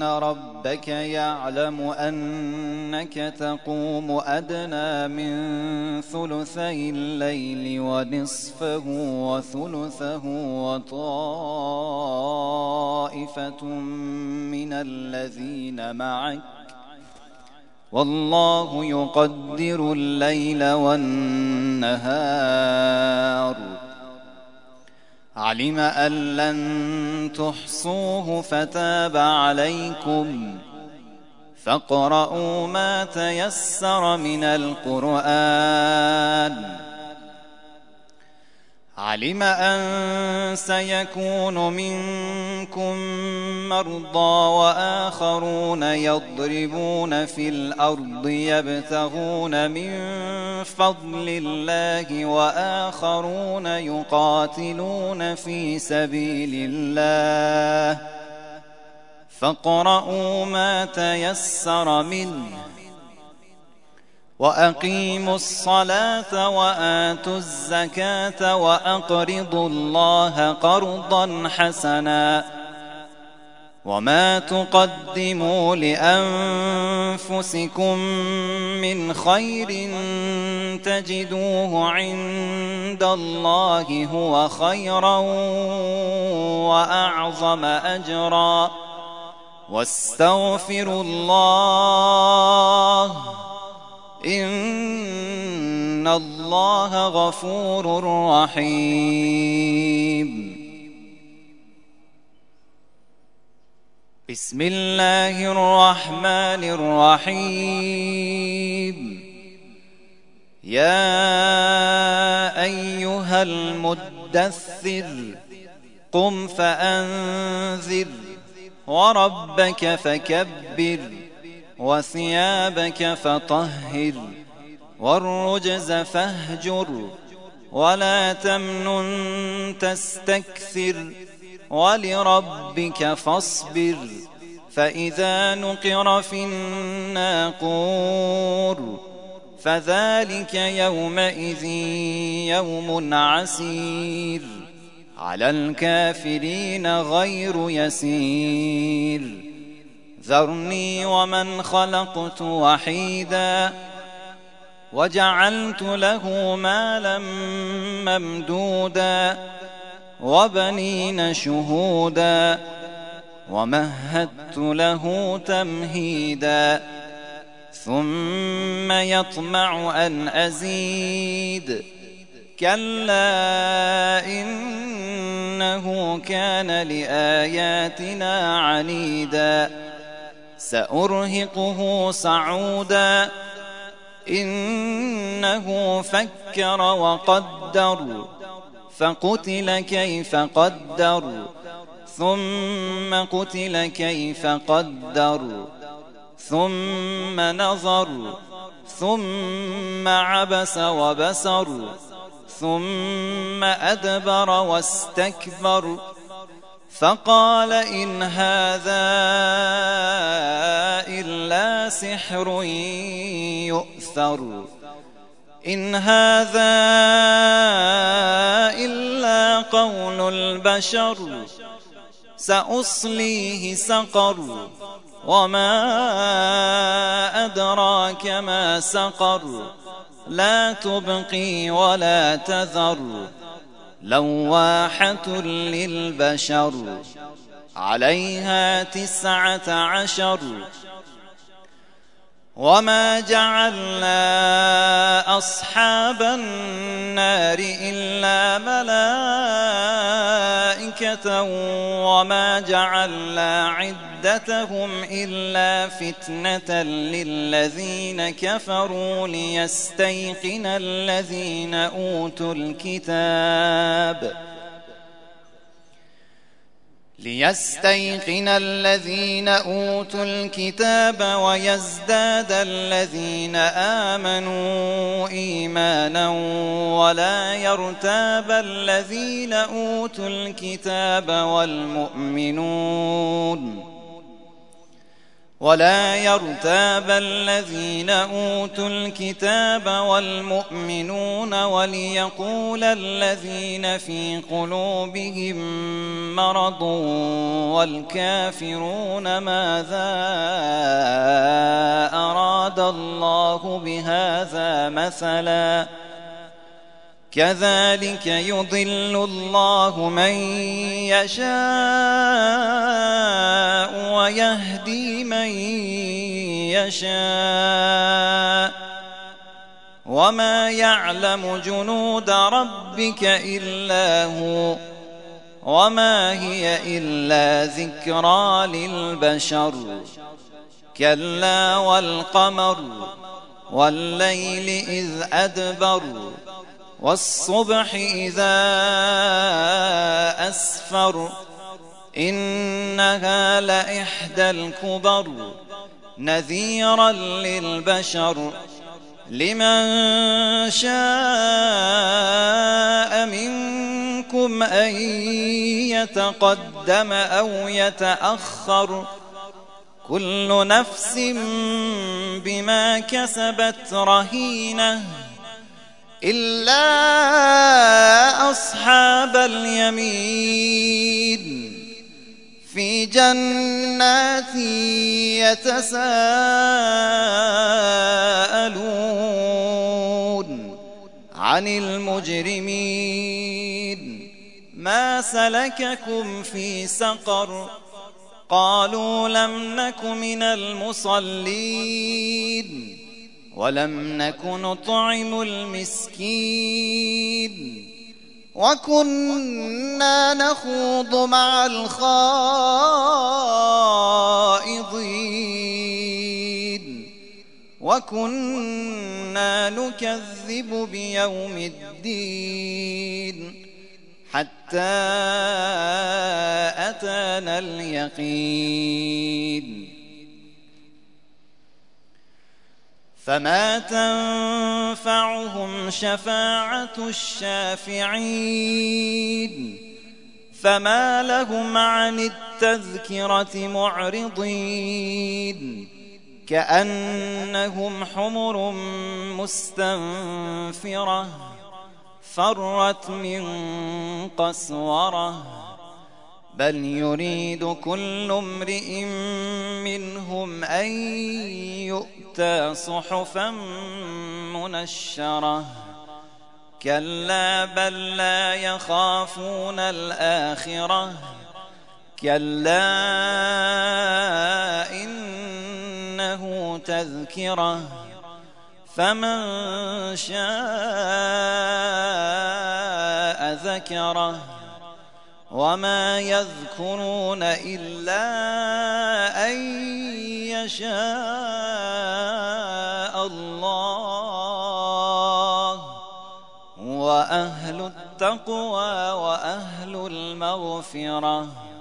ربك يعلم أنك تقوم أدنى من ثلثي الليل ونصفه وثلثه وطائفة من الذين معك والله يقدر الليل والنهار علم أن لن تحصوه فتاب عليكم فاقرؤوا ما تيسر من القرآن علم أن سيكون منكم مرضى وآخرون يضربون في الأرض يبتغون من فضل الله وآخرون يقاتلون في سبيل الله فاقرؤوا ما تيسر منه وأقيموا الصلاة وآتوا الزكاة وأقرضوا الله قرضا حسنا وما تقدموا لأنفسكم من خير تجدوه عند الله هو خيرا وأعظم أجرا واستغفروا الله إن الله غفور رحيم. بسم الله الرحمن الرحيم. يا أيها المدثر قم فأنذر وربك فكبر وثيابك فطهر والرجز فاهجر ولا تمنن تستكثر ولربك فاصبر فإذا نقر في الناقور فذلك يومئذ يوم عسير على الكافرين غير يسير ذرني ومن خلقت وحيدا وجعلت له مالا ممدودا وبنين شهودا ومهدت له تمهيدا ثم يطمع أن أزيد كلا إنه كان لآياتنا عنيدا سأرهقه صعودا إنه فكر وقدر فقتل كيف قدر ثم قتل كيف قدر ثم نظر ثم عبس وبسر ثم أدبر واستكبر فقال إن هذا إلا سحر يؤثر إن هذا إلا قول البشر سأصليه سقر وما أدراك ما سقر لا تبقي ولا تذر لواحة للبشر عليها 19 وما جعلنا أصحاب النار إلا ملائكة وما جعلنا عدتهم إلا فتنة للذين كفروا ليستيقن الذين أوتوا الكتاب ويزداد الذين آمنوا إيمانا ولا يرتاب الذين أوتوا الكتاب والمؤمنون ولا يرتاب الذين أوتوا الكتاب والمؤمنون وليقول الذين في قلوبهم مرض والكافرون ماذا أراد الله بهذا مثلا كذلك يضل الله من يشاء ويهدي من يشاء وما يعلم جنود ربك إلا هو وما هي إلا ذكرى للبشر كلا والقمر والليل إذ أدبر والصبح إذا أسفر إنها لإحدى الكبر نذيرا للبشر لمن شاء منكم أن يتقدم أو يتأخر كل نفس بما كسبت رهينة إلا أصحاب اليمين في جنات يتساءلون عن المجرمين ما سلككم في سقر قالوا لم نك من المصلين ولم نك نطعم المسكين وكنا نخوض مع الخائضين وكنا نكذب بيوم الدين حتى أتانا اليقين فما تنفعهم شفاعة الشافعين فما لهم عن التذكرة معرضين كأنهم حمر مستنفرة فرت من قسورة بل يريد كل امرئ منهم أن يؤتى صحفا منشرة كلا بل لا يخافون الآخرة كلا إنه تذكرة فمن شاء ذكره وما يذكرون إلا أن يشاء الله وأهل التقوى وأهل المغفرة